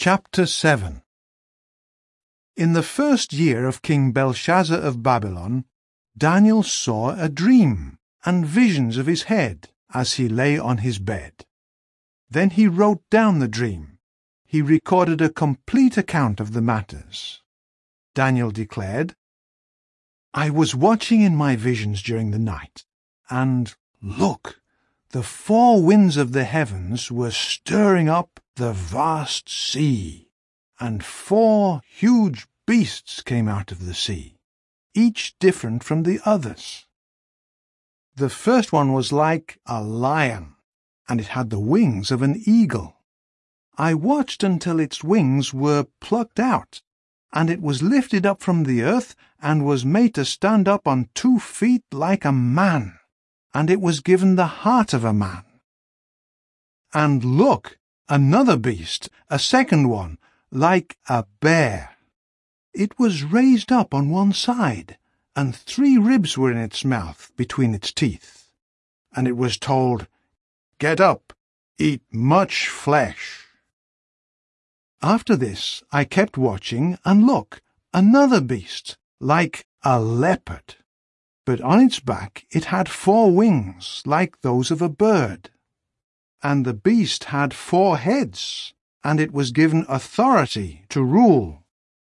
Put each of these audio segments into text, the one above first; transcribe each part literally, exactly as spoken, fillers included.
Chapter seven. In the first year of King Belshazzar of Babylon, Daniel saw a dream and visions of his head as he lay on his bed. Then he wrote down the dream. He recorded a complete account of the matters. Daniel declared, "I was watching in my visions during the night, and look, the four winds of the heavens were stirring up the vast sea, and four huge beasts came out of the sea, each different from the others. The first one was like a lion, and it had the wings of an eagle. I watched until its wings were plucked out, and it was lifted up from the earth and was made to stand up on two feet like a man, and it was given the heart of a man. And look, another beast, a second one, like a bear. It was raised up on one side, and three ribs were in its mouth between its teeth. And it was told, 'Get up, eat much flesh.' After this I kept watching, and look, another beast, like a leopard. But on its back it had four wings, like those of a bird. And the beast had four heads, and it was given authority to rule.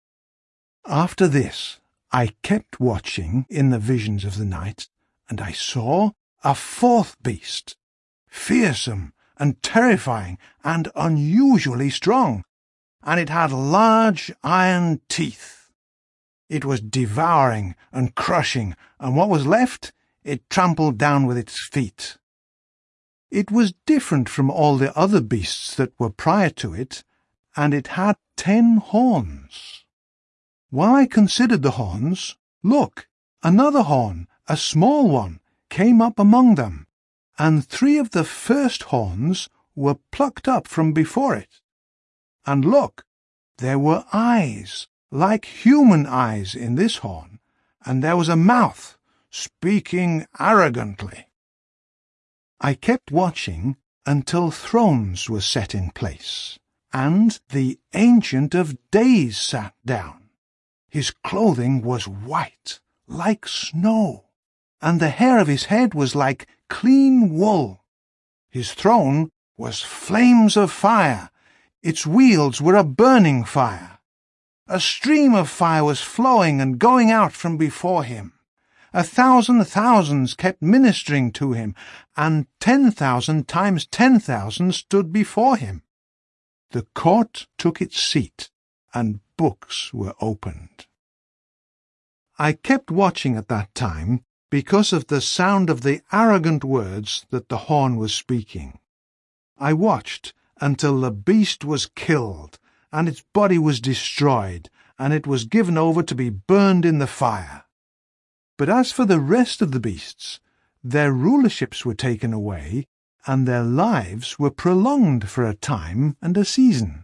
After this I kept watching in the visions of the night, and I saw a fourth beast, fearsome and terrifying and unusually strong, and it had large iron teeth. It was devouring and crushing, and what was left it trampled down with its feet. It was different from all the other beasts that were prior to it, and it had ten horns. While I considered the horns, look, another horn, a small one, came up among them, and three of the first horns were plucked up from before it. And look, there were eyes, like human eyes in this horn, and there was a mouth, speaking arrogantly. I kept watching until thrones were set in place, and the Ancient of Days sat down. His clothing was white, like snow, and the hair of his head was like clean wool. His throne was flames of fire. Its wheels were a burning fire. A stream of fire was flowing and going out from before him. A thousand thousands kept ministering to him, and ten thousand times ten thousand stood before him. The court took its seat, and books were opened. I kept watching at that time because of the sound of the arrogant words that the horn was speaking. I watched until the beast was killed, and its body was destroyed, and it was given over to be burned in the fire. But as for the rest of the beasts, their rulerships were taken away, and their lives were prolonged for a time and a season.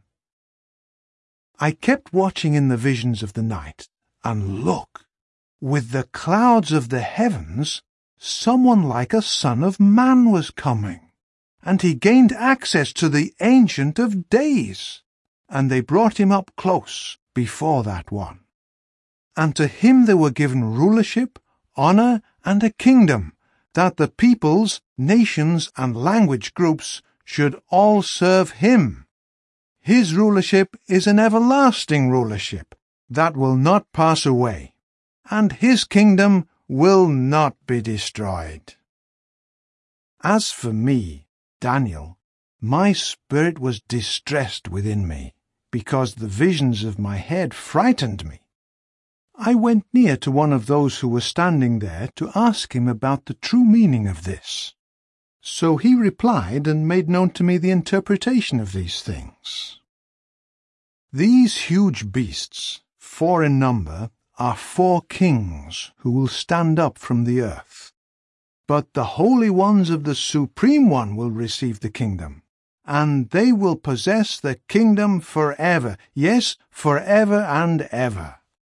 I kept watching in the visions of the night, and look, with the clouds of the heavens, someone like a son of man was coming, and he gained access to the Ancient of Days, and they brought him up close before that one. And to him they were given rulership, honour, and a kingdom, that the peoples, nations, and language groups should all serve him. His rulership is an everlasting rulership that will not pass away, and his kingdom will not be destroyed." As for me, Daniel, my spirit was distressed within me, because the visions of my head frightened me. I went near to one of those who were standing there to ask him about the true meaning of this. So he replied and made known to me the interpretation of these things. "These huge beasts, four in number, are four kings who will stand up from the earth. But the holy ones of the Supreme One will receive the kingdom, and they will possess the kingdom forever, yes, forever and ever."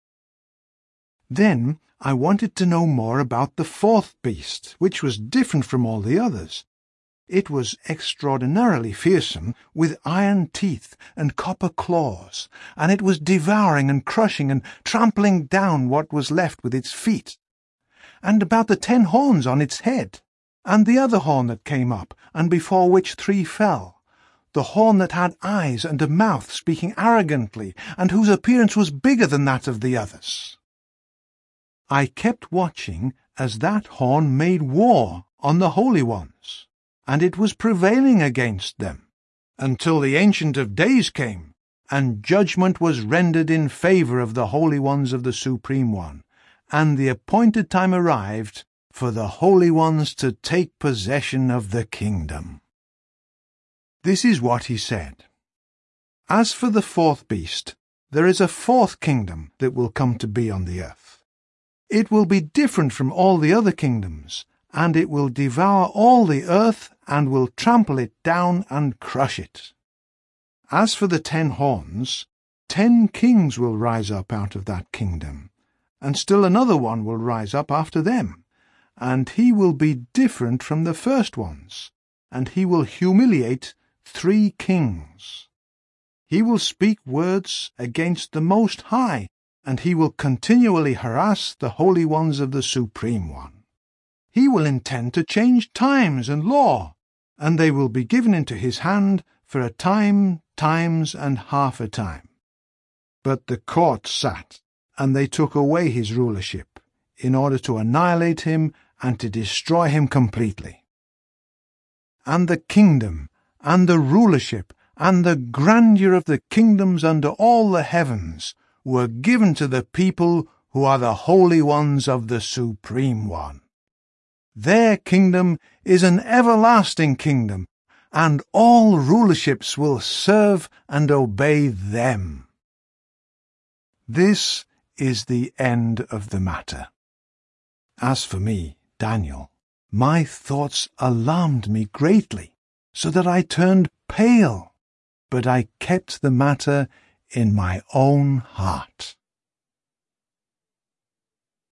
Then I wanted to know more about the fourth beast, which was different from all the others. It was extraordinarily fearsome, with iron teeth and copper claws, and it was devouring and crushing and trampling down what was left with its feet. And about the ten horns on its head, and the other horn that came up, and before which three fell, the horn that had eyes and a mouth speaking arrogantly, and whose appearance was bigger than that of the others. I kept watching as that horn made war on the holy ones, and it was prevailing against them, until the Ancient of Days came, and judgment was rendered in favour of the holy ones of the Supreme One, and the appointed time arrived for the holy ones to take possession of the kingdom. This is what he said. As for the fourth beast, there is a fourth kingdom that will come to be on the earth. It will be different from all the other kingdoms, and it will devour all the earth and will trample it down and crush it. As for the ten horns, ten kings will rise up out of that kingdom, and still another one will rise up after them, and he will be different from the first ones, and he will humiliate three kings. He will speak words against the Most High, and he will continually harass the holy ones of the Supreme One. He will intend to change times and law, and they will be given into his hand for a time, times, and half a time. But the court sat, and they took away his rulership, in order to annihilate him and to destroy him completely. And the kingdom, and the rulership, and the grandeur of the kingdoms under all the heavens were given to the people who are the holy ones of the Supreme One. Their kingdom is an everlasting kingdom, and all rulerships will serve and obey them. This is the end of the matter. As for me, Daniel, my thoughts alarmed me greatly, so that I turned pale, but I kept the matter in my own heart.